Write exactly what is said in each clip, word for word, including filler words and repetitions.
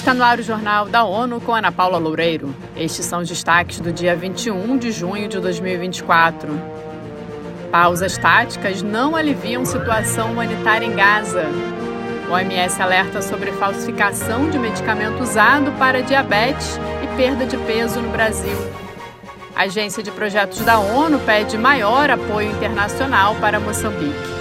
Está no ar o Jornal da ONU com Ana Paula Loureiro. Estes são os destaques do dia vinte e um de junho de dois mil e vinte e quatro. Pausas táticas não aliviam situação humanitária em Gaza. O O M S alerta sobre falsificação de medicamento usado para diabetes e perda de peso no Brasil. A Agência de Projetos da ONU pede maior apoio internacional para Moçambique.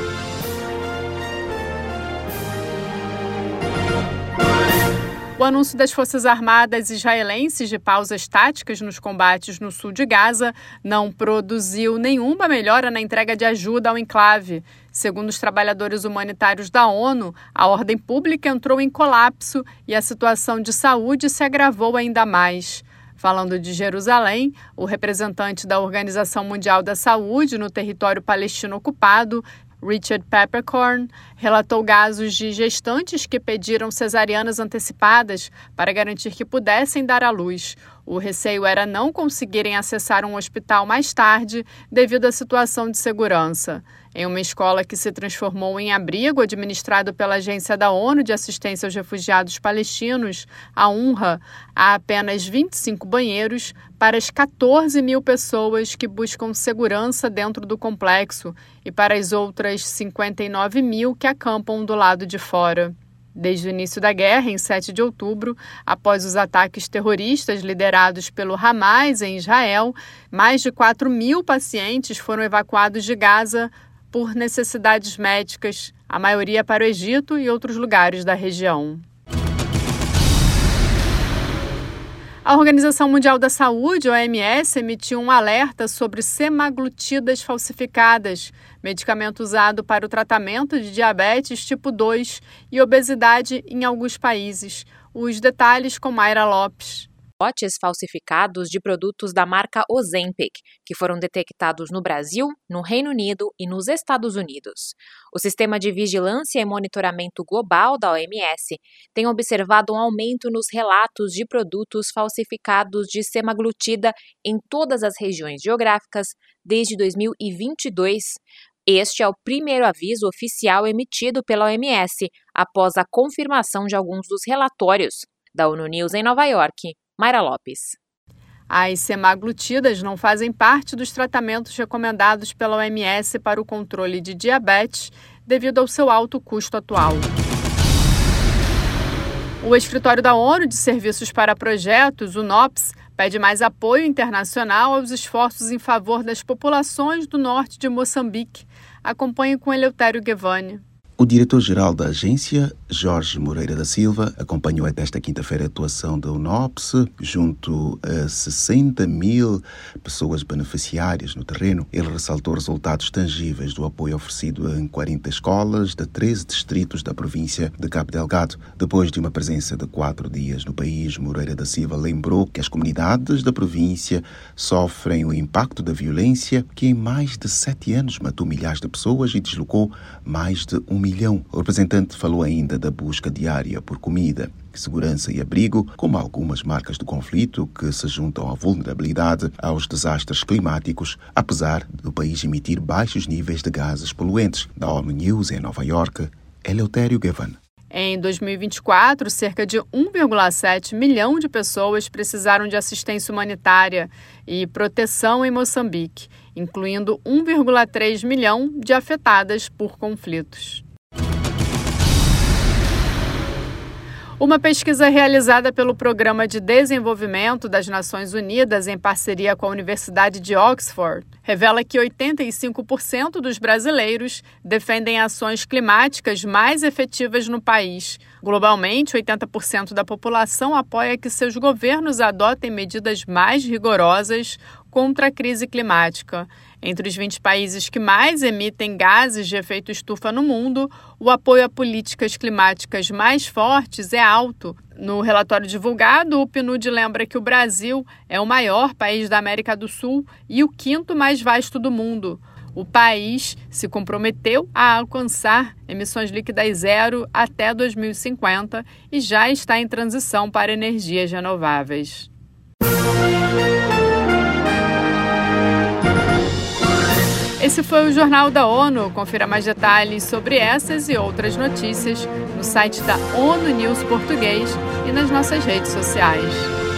O anúncio das Forças Armadas israelenses de pausas táticas nos combates no sul de Gaza não produziu nenhuma melhora na entrega de ajuda ao enclave. Segundo os trabalhadores humanitários da ONU, a ordem pública entrou em colapso e a situação de saúde se agravou ainda mais. Falando de Jerusalém, o representante da Organização Mundial da Saúde no território palestino ocupado, Richard Peppercorn, relatou casos de gestantes que pediram cesarianas antecipadas para garantir que pudessem dar à luz. O receio era não conseguirem acessar um hospital mais tarde devido à situação de segurança. Em uma escola que se transformou em abrigo administrado pela Agência da ONU de Assistência aos Refugiados Palestinos, a UNRWA, há apenas vinte e cinco banheiros para as quatorze mil pessoas que buscam segurança dentro do complexo e para as outras cinquenta e nove mil que acampam do lado de fora. Desde o início da guerra, em sete de outubro, após os ataques terroristas liderados pelo Hamas em Israel, mais de quatro mil pacientes foram evacuados de Gaza por necessidades médicas, a maioria para o Egito e outros lugares da região. A Organização Mundial da Saúde, O M S, emitiu um alerta sobre semaglutidas falsificadas, medicamento usado para o tratamento de diabetes tipo dois e obesidade em alguns países. Os detalhes com Mayra Lopes. Lotes falsificados de produtos da marca Ozempic, que foram detectados no Brasil, no Reino Unido e nos Estados Unidos. O Sistema de Vigilância e Monitoramento Global da O M S tem observado um aumento nos relatos de produtos falsificados de semaglutida em todas as regiões geográficas desde dois mil e vinte e dois. Este é o primeiro aviso oficial emitido pela O M S após a confirmação de alguns dos relatórios. Da ONU News em Nova York, Mayra Lopes. As semaglutidas não fazem parte dos tratamentos recomendados pela O M S para o controle de diabetes devido ao seu alto custo atual. O Escritório da ONU de Serviços para Projetos, o NOPS, pede mais apoio internacional aos esforços em favor das populações do norte de Moçambique. Acompanhe com Eleutério Gevani. O diretor-geral da agência, Jorge Moreira da Silva, acompanhou até esta quinta-feira a atuação da UNOPS junto a sessenta mil pessoas beneficiárias no terreno. Ele ressaltou resultados tangíveis do apoio oferecido em quarenta escolas de treze distritos da província de Cabo Delgado. Depois de uma presença de quatro dias no país, Moreira da Silva lembrou que as comunidades da província sofrem o impacto da violência que em mais de sete anos matou milhares de pessoas e deslocou mais de um milhão. O representante falou ainda da busca diária por comida, segurança e abrigo, como algumas marcas do conflito que se juntam à vulnerabilidade aos desastres climáticos, apesar do país emitir baixos níveis de gases poluentes. Da ONU News em Nova York, Eleutério Gevani. Em dois mil e vinte e quatro, cerca de um vírgula sete milhão de pessoas precisaram de assistência humanitária e proteção em Moçambique, incluindo um vírgula três milhão de afetadas por conflitos. Uma pesquisa realizada pelo Programa de Desenvolvimento das Nações Unidas em parceria com a Universidade de Oxford revela que oitenta e cinco por cento dos brasileiros defendem ações climáticas mais efetivas no país. Globalmente, oitenta por cento da população apoia que seus governos adotem medidas mais rigorosas contra a crise climática. Entre os vinte países que mais emitem gases de efeito estufa no mundo, o apoio a políticas climáticas mais fortes é alto. No relatório divulgado, o P N U D lembra que o Brasil é o maior país da América do Sul e o quinto mais vasto do mundo. O país se comprometeu a alcançar emissões líquidas zero até dois mil e cinquenta e já está em transição para energias renováveis. Esse foi o Jornal da ONU. Confira mais detalhes sobre essas e outras notícias no site da ONU News Português e nas nossas redes sociais.